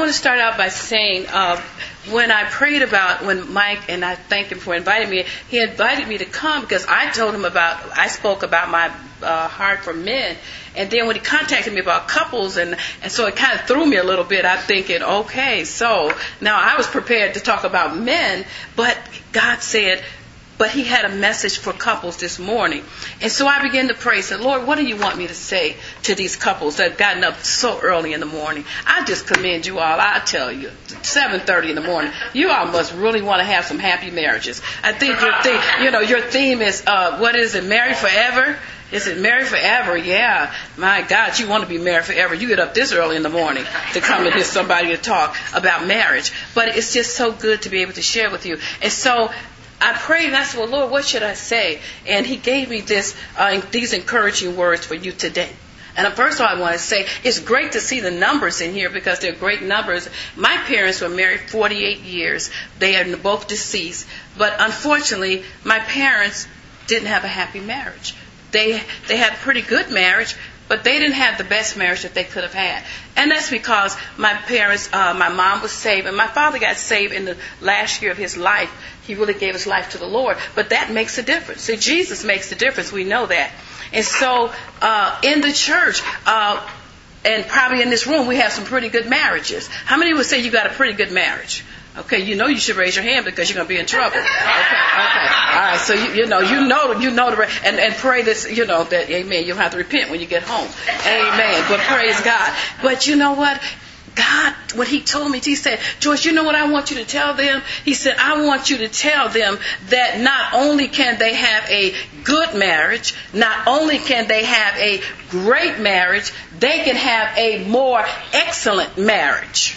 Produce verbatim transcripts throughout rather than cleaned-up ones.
want to start out by saying, uh, when I prayed about, when Mike, and I thank him for inviting me, he invited me to come because I told him about, I spoke about my uh, heart for men. And then when he contacted me about couples, and, and so it kind of threw me a little bit. I'm thinking, okay, so now I was prepared to talk about men, but God said, but he had a message for couples this morning. And so I began to pray, said, Lord, what do you want me to say to these couples that have gotten up so early in the morning? I just commend you all. I tell you, seven thirty in the morning, you all must really want to have some happy marriages. I think your theme, you know, your theme is, uh, what is it, married forever? Is it married forever? Yeah. My God, you want to be married forever. You get up this early in the morning to come and hear somebody to talk about marriage. But it's just so good to be able to share with you. And so I prayed and I said, well, Lord, what should I say? And he gave me this, uh, these encouraging words for you today. And first of all, I want to say, it's great to see the numbers in here because they're great numbers. My parents were married forty-eight years. They are both deceased. But unfortunately, my parents didn't have a happy marriage. They they had a pretty good marriage, but they didn't have the best marriage that they could have had. And that's because my parents, uh, my mom was saved, and my father got saved in the last year of his life. He really gave his life to the Lord. But that makes a difference. See, Jesus makes the difference. We know that. And so uh, in the church, uh, and probably in this room, we have some pretty good marriages. How many would say you got a pretty good marriage? Okay, you know you should raise your hand because you're going to be in trouble. Okay, okay. All right, so you, you know, you know, you know, the, and, and pray this, you know, that, amen, you'll have to repent when you get home. Amen, but praise God. But you know what? God, when he told me, he said, Joyce, you know what I want you to tell them? He said, I want you to tell them that not only can they have a good marriage, not only can they have a great marriage, they can have a more excellent marriage.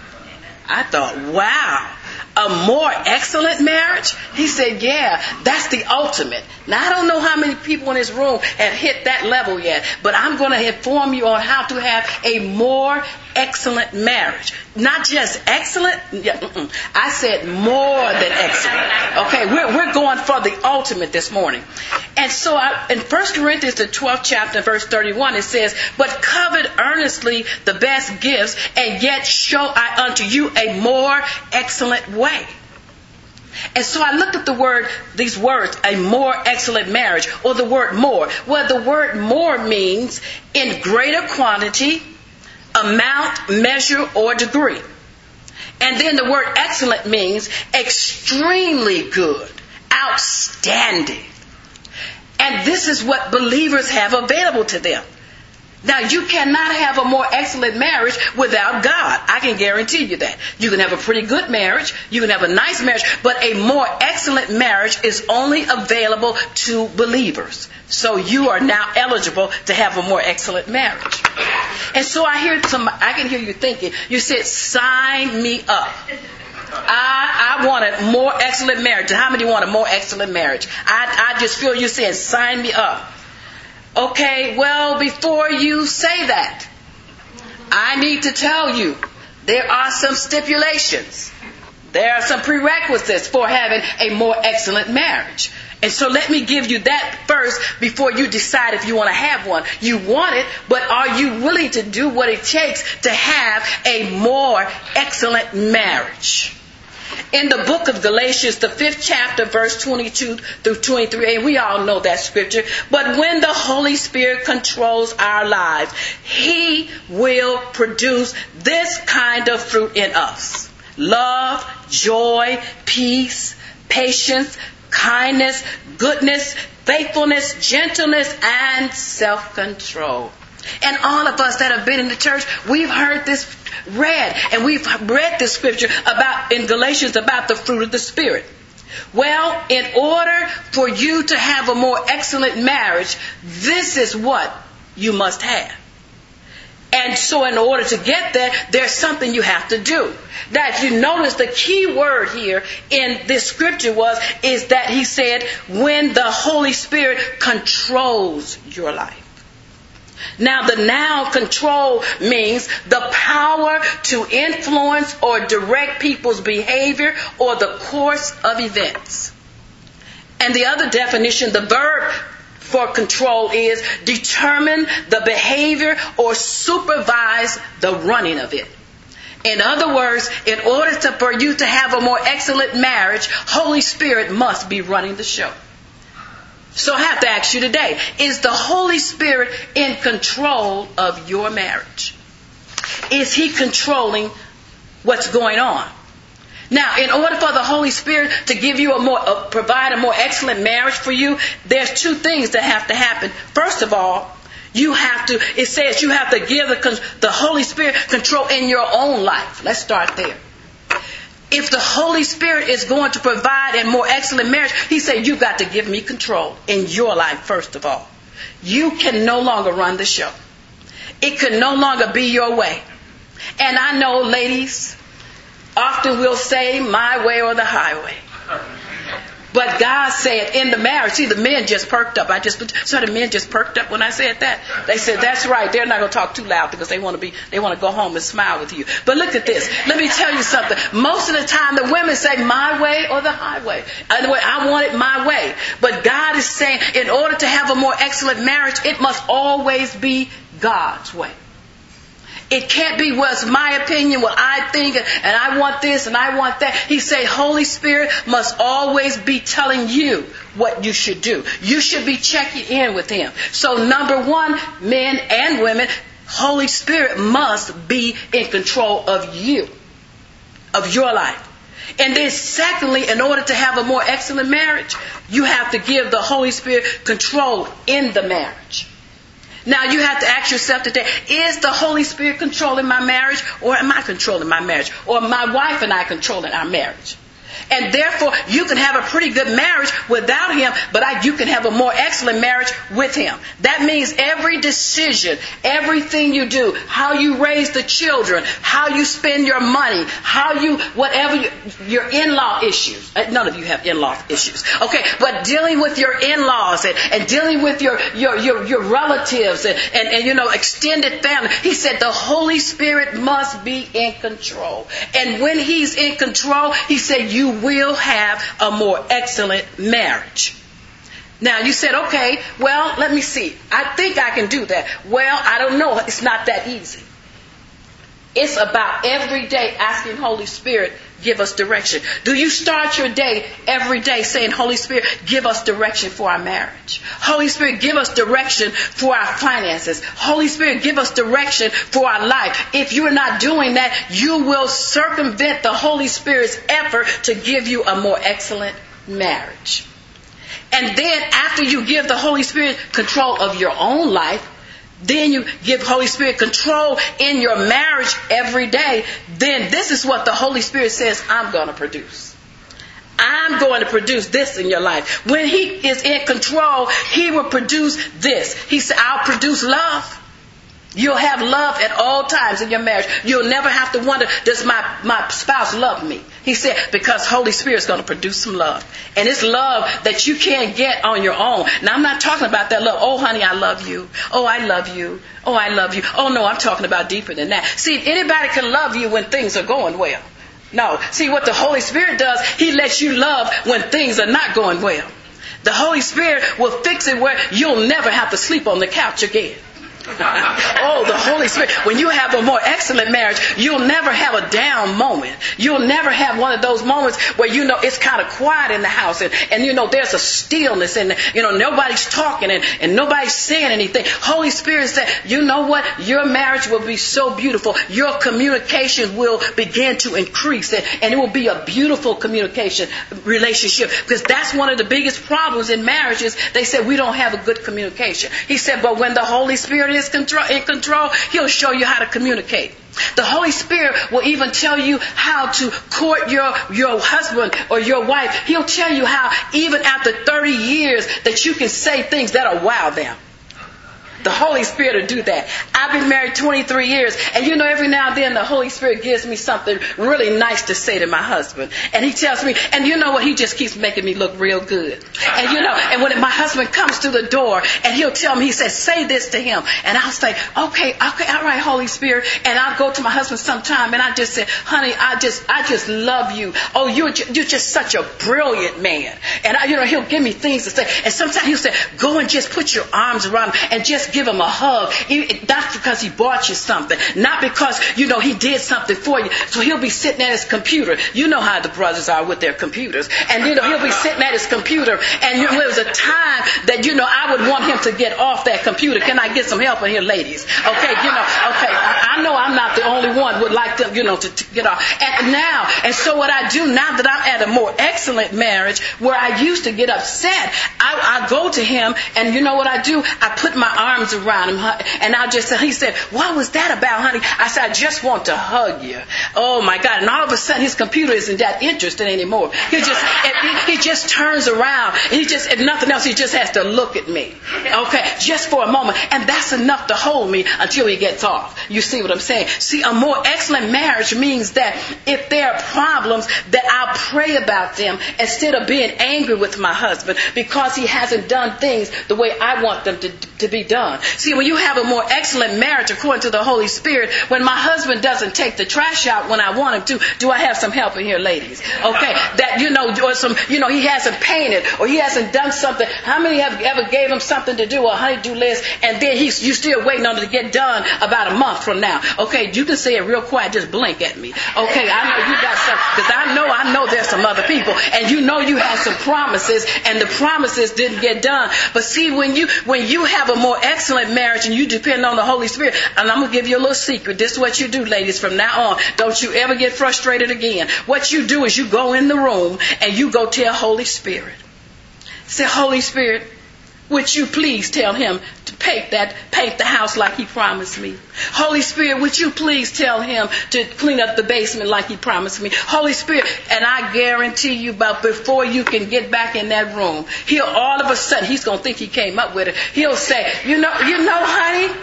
I thought, wow, a more excellent marriage? He said, yeah, that's the ultimate. Now, I don't know how many people in this room have hit that level yet, but I'm going to inform you on how to have a more excellent marriage. Not just excellent. Yeah, I said more than excellent. Okay, we're, we're going for the ultimate this morning. And so I, in First Corinthians, the twelfth chapter, verse thirty-one, it says, but covet earnestly the best gifts, and yet show I unto you a more excellent way. And so I looked at the word, these words, a more excellent marriage, or the word more. Well, the word more means in greater quantity, amount, measure, or degree. And then the word excellent means extremely good, outstanding. And this is what believers have available to them. Now, you cannot have a more excellent marriage without God. I can guarantee you that. You can have a pretty good marriage. You can have a nice marriage. But a more excellent marriage is only available to believers. So you are now eligible to have a more excellent marriage. And so I hear some, I can hear you thinking, you said, sign me up. I, I want a more excellent marriage. How many want a more excellent marriage? I, I just feel you saying, sign me up. Okay, well, before you say that, I need to tell you, there are some stipulations. There are some prerequisites for having a more excellent marriage. And so let me give you that first before you decide if you want to have one. You want it, but are you willing to do what it takes to have a more excellent marriage? In the book of Galatians, the fifth chapter, verse twenty-two through twenty-three, and we all know that scripture, but when the Holy Spirit controls our lives, He will produce this kind of fruit in us. Love, joy, peace, patience, kindness, goodness, faithfulness, gentleness, and self-control. And all of us that have been in the church, we've heard this read, and we've read this scripture about in Galatians about the fruit of the Spirit. Well, in order for you to have a more excellent marriage, this is what you must have. And so in order to get there, there's something you have to do. Now, if you notice, the key word here in this scripture was, is that he said, when the Holy Spirit controls your life. Now, the noun control means the power to influence or direct people's behavior or the course of events. And the other definition, the verb for control, is determine the behavior or supervise the running of it. In other words, in order to, for you to have a more excellent marriage, Holy Spirit must be running the show. So I have to ask you today, is the Holy Spirit in control of your marriage? Is he controlling what's going on? Now, in order for the Holy Spirit to give you a more, uh, provide a more excellent marriage for you, there's two things that have to happen. First of all, you have to, it says you have to give the, the Holy Spirit control in your own life. Let's start there. If the Holy Spirit is going to provide a more excellent marriage, he said, you've got to give me control in your life, first of all. You can no longer run the show. It can no longer be your way. And I know, ladies, often we'll say my way or the highway. But God said in the marriage, see, the men just perked up. I just so the men just perked up when I said that. They said, that's right. They're not going to talk too loud because they want to be, they want to go home and smile with you. But look at this. Let me tell you something. Most of the time, the women say my way or the highway. Anyway, I want it my way. But God is saying, in order to have a more excellent marriage, it must always be God's way. It can't be what's my opinion, what I think, and I want this and I want that. He said Holy Spirit must always be telling you what you should do. You should be checking in with him. So number one, men and women, Holy Spirit must be in control of you, of your life. And then secondly, in order to have a more excellent marriage, you have to give the Holy Spirit control in the marriage. Now you have to ask yourself today, is the Holy Spirit controlling my marriage, or am I controlling my marriage? Or my wife and I controlling our marriage? And therefore, you can have a pretty good marriage without him, but I, you can have a more excellent marriage with him. That means every decision, everything you do, how you raise the children, how you spend your money, how you, whatever, you, your in-law issues. None of you have in-law issues. Okay, but dealing with your in-laws and, and dealing with your, your, your, your relatives and, and, and, you know, extended family. He said the Holy Spirit must be in control. And when he's in control, he said you will have a more excellent marriage. Now you said, okay, well, let me see. I think I can do that. Well, I don't know. It's not that easy. It's about every day asking Holy Spirit, give us direction. Do you start your day every day saying, Holy Spirit, give us direction for our marriage? Holy Spirit, give us direction for our finances. Holy Spirit, give us direction for our life. If you're not doing that, you will circumvent the Holy Spirit's effort to give you a more excellent marriage. And then after you give the Holy Spirit control of your own life, then you give Holy Spirit control in your marriage every day. Then this is what the Holy Spirit says, I'm going to produce. I'm going to produce this in your life. When he is in control, he will produce this. He said, I'll produce love. You'll have love at all times in your marriage. You'll never have to wonder, does my, my spouse love me? He said, because Holy Spirit's going to produce some love. And it's love that you can't get on your own. Now, I'm not talking about that love. Oh, honey, I love you. Oh, I love you. Oh, I love you. Oh, no, I'm talking about deeper than that. See, anybody can love you when things are going well. No. See, what the Holy Spirit does, he lets you love when things are not going well. The Holy Spirit will fix it where you'll never have to sleep on the couch again. Oh, the Holy Spirit. When you have a more excellent marriage, you'll never have a down moment. You'll never have one of those moments where, you know, it's kind of quiet in the house and, and you know, there's a stillness and, you know, nobody's talking and, and nobody's saying anything. Holy Spirit said, you know what? Your marriage will be so beautiful. Your communication will begin to increase and, and it will be a beautiful communication relationship, because that's one of the biggest problems in marriages. They said we don't have a good communication. He said, but when the Holy Spirit is control, in control, he'll show you how to communicate. The Holy Spirit will even tell you how to court your, your husband or your wife. He'll tell you how, even after thirty years, that you can say things that'll wow them. The Holy Spirit will do that. I've been married twenty-three years, and you know, every now and then the Holy Spirit gives me something really nice to say to my husband. And he tells me, and you know what, he just keeps making me look real good. And you know, and when my husband comes through the door, and he'll tell me, he says, say this to him. And I'll say, okay, okay, all right, Holy Spirit. And I'll go to my husband sometime, and I just say, honey, I just, I just love you. Oh, you're, you're just such a brilliant man. And I, you know, he'll give me things to say. And sometimes he'll say, go and just put your arms around him and just just give him a hug. He, not because he bought you something. Not because, you know, he did something for you. So he'll be sitting at his computer. You know how the brothers are with their computers. And, you know, he'll be sitting at his computer. And you know, there was a time that, you know, I would want him to get off that computer. Can I get some help in here, ladies? Okay, you know, okay. I, I know I'm not the only one would like them, you know, to, to get off. And now, and so what I do now that I'm at a more excellent marriage, where I used to get upset, I, I go to him, and you know what I do? I put my arms around him, and I just, he said, what was that about, honey? I said, I just want to hug you. Oh my God. And all of a sudden his computer isn't that interested anymore. He just, he, he just turns around, and he just, if nothing else, he just has to look at me. Okay. Just for a moment. And that's enough to hold me until he gets off. You see what I'm saying? See, a more excellent marriage means that if there are problems, that I'll pray about them instead of being angry with my husband because he hasn't done things the way I want them to, to be done. See, when you have a more excellent marriage according to the Holy Spirit, when my husband doesn't take the trash out when I want him to, do I have some help in here, ladies? Okay, that, you know, or some, you know, he hasn't painted or he hasn't done something. How many have ever gave him something to do, a honey-do list, and then he's, you still waiting on it to get done about a month from now? Okay, you can say it real quiet, just blink at me. Okay, I know you got some, because I know, I know there's some other people, and you know you had some promises, and the promises didn't get done. But see, when you, when you have a more excellent marriage and you depend on the Holy Spirit, and I'm going to give you a little secret. This is what you do, ladies, from now on. Don't you ever get frustrated again. What you do is you go in the room and you go tell Holy Spirit. Say, Holy Spirit, would you please tell him to paint that, paint the house like he promised me? Holy Spirit, would you please tell him to clean up the basement like he promised me? Holy Spirit, and I guarantee you, about before you can get back in that room, he'll all of a sudden, he's going to think he came up with it. He'll say, you know, you know, honey,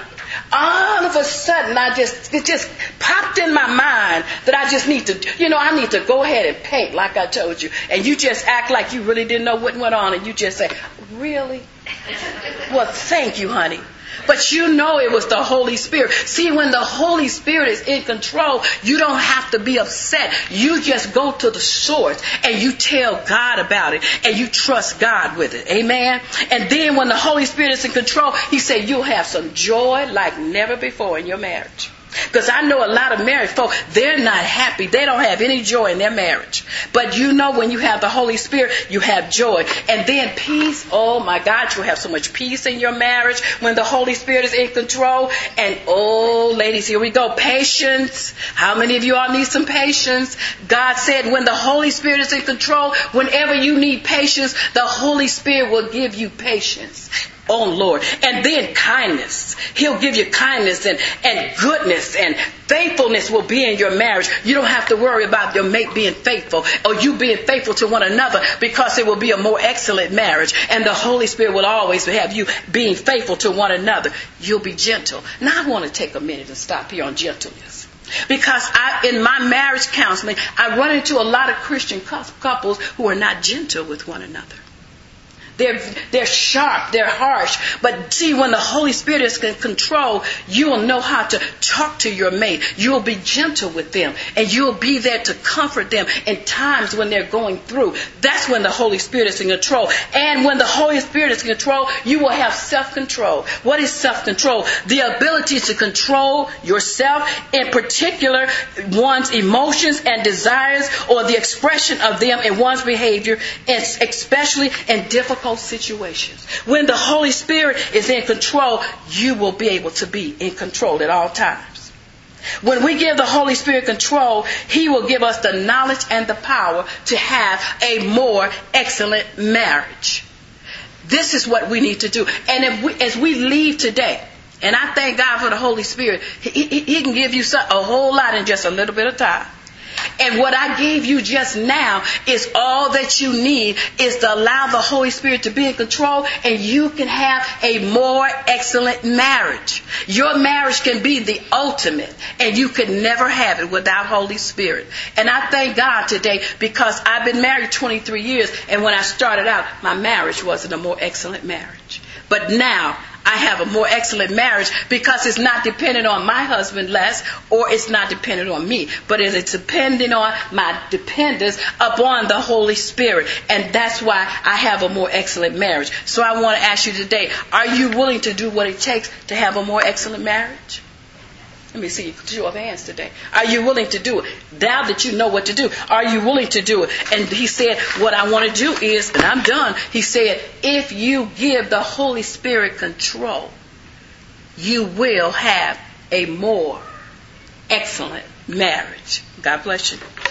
all of a sudden, I just, it just popped in my mind that I just need to, you know, I need to go ahead and paint like I told you. And you just act like you really didn't know what went on. And you just say, really? Well, thank you, honey. But you know it was the Holy Spirit. See, when the Holy Spirit is in control, you don't have to be upset. You just go to the source and you tell God about it and you trust God with it. Amen. And then when the Holy Spirit is in control, he said you'll have some joy like never before in your marriage. Because I know a lot of married folk, they're not happy. They don't have any joy in their marriage. But you know when you have the Holy Spirit, you have joy. And then peace. Oh my God, you'll have so much peace in your marriage when the Holy Spirit is in control. And oh, ladies, here we go. Patience. How many of you all need some patience? God said when the Holy Spirit is in control, whenever you need patience, the Holy Spirit will give you patience. Oh, Lord. And then kindness. He'll give you kindness and, and goodness and faithfulness will be in your marriage. You don't have to worry about your mate being faithful or you being faithful to one another because it will be a more excellent marriage. And the Holy Spirit will always have you being faithful to one another. You'll be gentle. Now, I want to take a minute and stop here on gentleness. Because I, in my marriage counseling, I run into a lot of Christian couples who are not gentle with one another. They're, they're sharp, they're harsh. But see, when the Holy Spirit is in control, you'll know how to talk to your mate. You'll be gentle with them. And you'll be there to comfort them in times when they're going through. That's when the Holy Spirit is in control. And when the Holy Spirit is in control, you will have self-control. What is self-control? The ability to control yourself, in particular, one's emotions and desires, or the expression of them in one's behavior, especially in difficult situations. When the Holy Spirit is in control, you will be able to be in control at all times. When we give the Holy Spirit control, He will give us the knowledge and the power to have a more excellent marriage. This is what we need to do. And if we, as we leave today, and I thank God for the Holy Spirit, He, he, he can give you a whole lot in just a little bit of time. And what I gave you just now is all that you need is to allow the Holy Spirit to be in control, and you can have a more excellent marriage. Your marriage can be the ultimate, and you could never have it without Holy Spirit. And I thank God today because I've been married twenty-three years, and when I started out, my marriage wasn't a more excellent marriage. But now, I have a more excellent marriage because it's not dependent on my husband less, or it's not dependent on me, but it is dependent on my dependence upon the Holy Spirit. And that's why I have a more excellent marriage. So I want to ask you today, are you willing to do what it takes to have a more excellent marriage? Let me see, show of hands today. Are you willing to do it? Now that you know what to do, are you willing to do it? And he said, what I want to do is, and I'm done, he said, if you give the Holy Spirit control, you will have a more excellent marriage. God bless you.